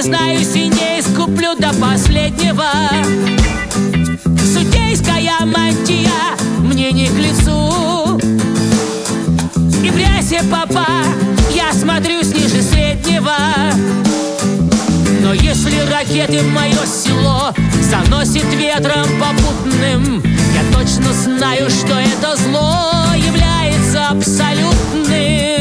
признаюсь и не искуплю до последнего. Судейская мантия мне не к лицу. И в рясе попа я смотрюсь ниже среднего. Но если ракеты в мое село заносит ветром попутным, я точно знаю, что это зло является абсолютным.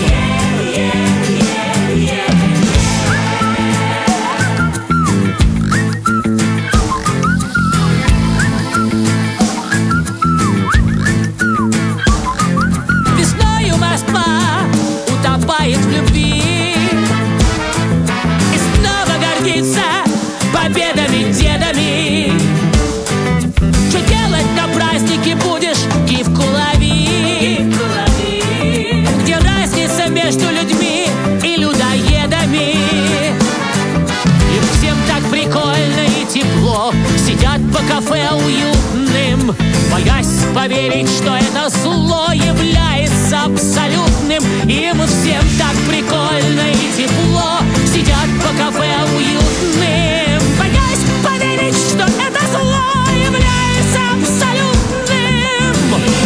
Весною Москва утопает в любви и снова гордится победами дедами. Что делать на празднике будешь, кивку лови. Где разница между людьми и людоедами? Им всем так прикольно и тепло, сидят по кафе уютным, боясь поверить, что это зло является абсолютным. Им всем так прикольно и тепло, сидят по кафе уютным, боясь поверить, что это зло является абсолютным.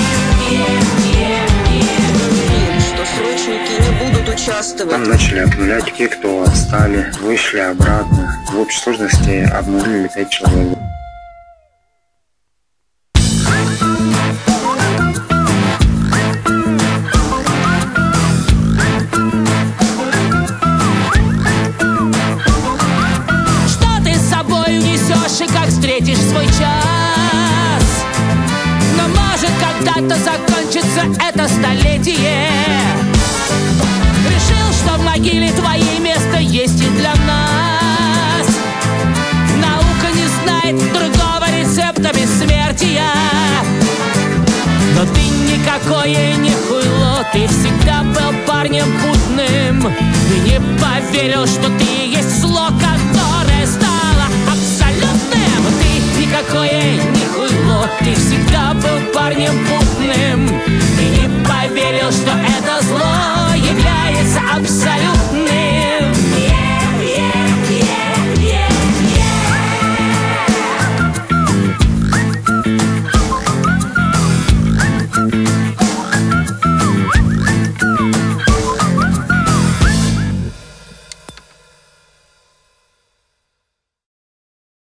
Что срочники не будут участвовать. Там начали обнулять те, кто отстали, вышли обратно. В общей сложности обнулили 5 человек. И как встретишь свой час. Но может когда-то закончится это столетие. Решил, что в могиле твоей место есть и для нас. Наука не знает другого рецепта бессмертия. Но ты никакое не хуйло, ты всегда был парнем путным. И не поверил, что ты есть зло, которое стало абсолютным. Ты никакое не хуйло, ты всегда был парнем путным.